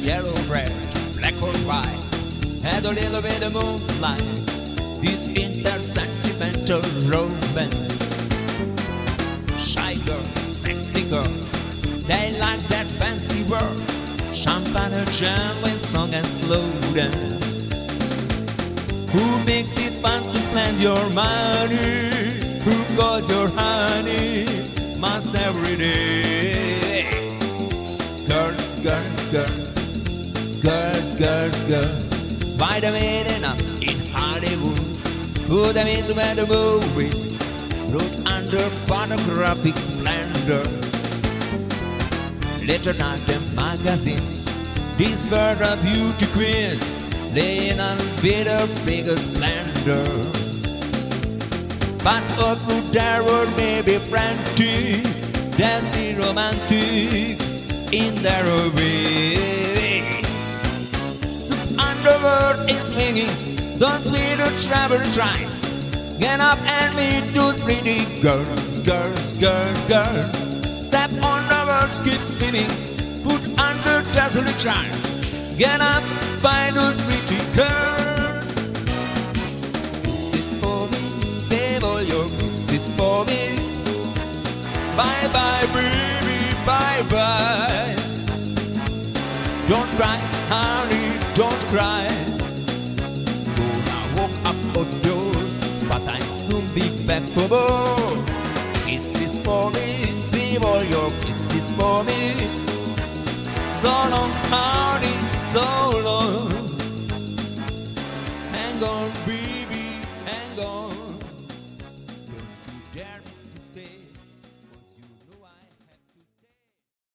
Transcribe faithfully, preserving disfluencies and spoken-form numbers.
yellow, red, black or white, and a little bit of moonlight. This intersentimental romance. Shy girl, sexy girl, they like that fancy word. Champagne, a gently song and slow dance. Who makes it fun to spend your money? Who calls your honey? Must every day. Girls, girls, girls, girls, girls, girls. Buy them in up in Hollywood. Put them into the movies. Wrote under photographic splendor. Later night in magazines. These were the beauty queens, laying on with a bigger splendor. But of who there were maybe frantic, there's the romantic in their way. So underworld is swinging, those little travel tries. Get up and meet those pretty girls, girls, girls, girls. Step on the world, keep swimming, put under dazzling charms. Get up by those pretty girls. This is for me, save all your kisses for me. Bye bye baby, bye bye. Don't cry, honey, don't cry. Gonna walk up a door, but I'll soon be back for more. Kisses for me, save all your kisses for me. So long, honey, so long. Hang on, baby, hang on. Don't you dare